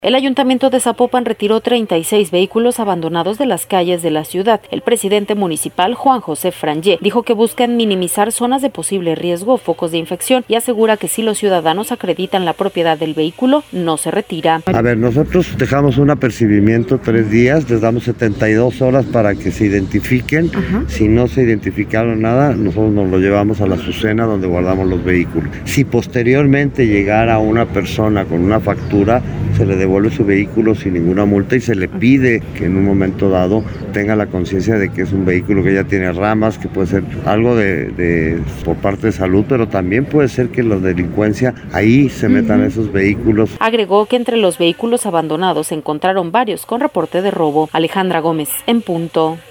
El Ayuntamiento de Zapopan retiró 36 vehículos abandonados de las calles de la ciudad. El presidente municipal, Juan José Frangé, dijo que buscan minimizar zonas de posible riesgo o focos de infección y asegura que si los ciudadanos acreditan la propiedad del vehículo, no se retira. A ver, nosotros dejamos un apercibimiento 3 días, les damos 72 horas para que se identifiquen. Si no se identificaron nada, nosotros nos lo llevamos a la Azucena donde guardamos los vehículos. Si posteriormente llegara una persona con una factura, se le devuelve su vehículo sin ninguna multa y se le pide que en un momento dado tenga la conciencia de que es un vehículo que ya tiene ramas, que puede ser algo por parte de salud, pero también puede ser que la delincuencia ahí se metan esos vehículos. Agregó que entre los vehículos abandonados se encontraron varios con reporte de robo. Alejandra Gómez, en punto.